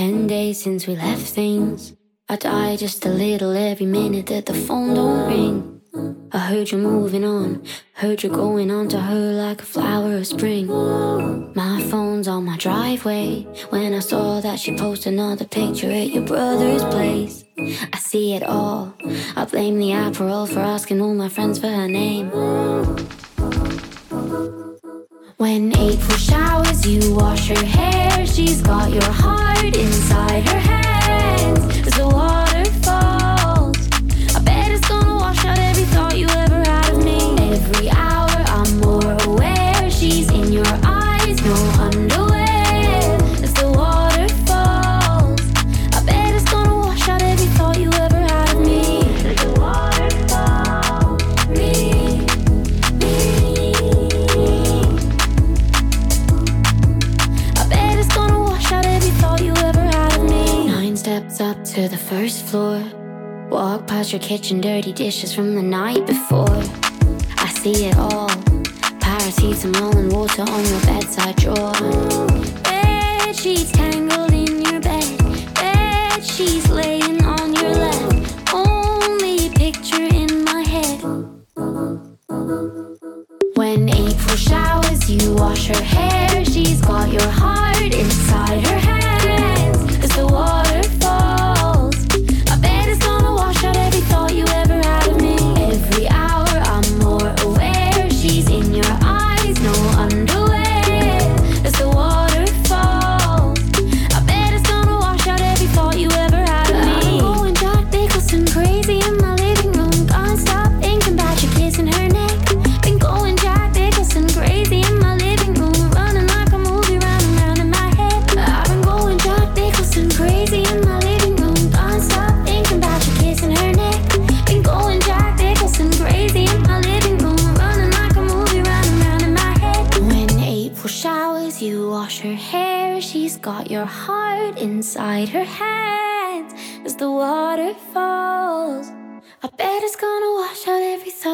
10 days since we left things. I die just a little every minute that the phone don't ring. I heard you're moving on, heard you're going on to her like a flower of spring. My phone's on my driveway when I saw that she posted another picture at your brother's place. I see it all, I blame the Aperol for asking all my friends for her name. When April showers you wash her hair, she's got your heart inside her hands. As the water falls, I bet it's gonna wash out every thought you ever had of me. Every hour I'm more aware, she's in your eyes, no underwear. As the water falls, I bet it's gonna wash out every thought you ever had of me. As the water falls, me. Steps up to the first floor, walk past your kitchen, dirty dishes from the night before. I see it all, paracetamol and water on your bedside drawer. Bed sheets tangled in your bed, bed sheets laying on your lap. Only a picture in my head. When April showers you wash her hair, she's got your heart inside her hands. As the water falls, I bet it's gonna wash out every thought you ever had of me. Every hour I'm more aware, she's in your eyes, no underwear. As the water falls, I bet it's gonna wash out every thought you ever had of me. I'm going Jack Nicholson crazy in my living room, can't stop thinking about you kissing her neck. Been going Jack Nicholson crazy in my living room, running like a movie round and round in my head. I've been going Jack Nicholson crazy in my living room, can't stop thinking about you kissing her neck. Been going Jack Nicholson crazy in my living room, running like a movie round and round in my head. When April showers you wash her hair, she's got your heart inside her hands. As the water falls, I bet it's gonna wash out every thought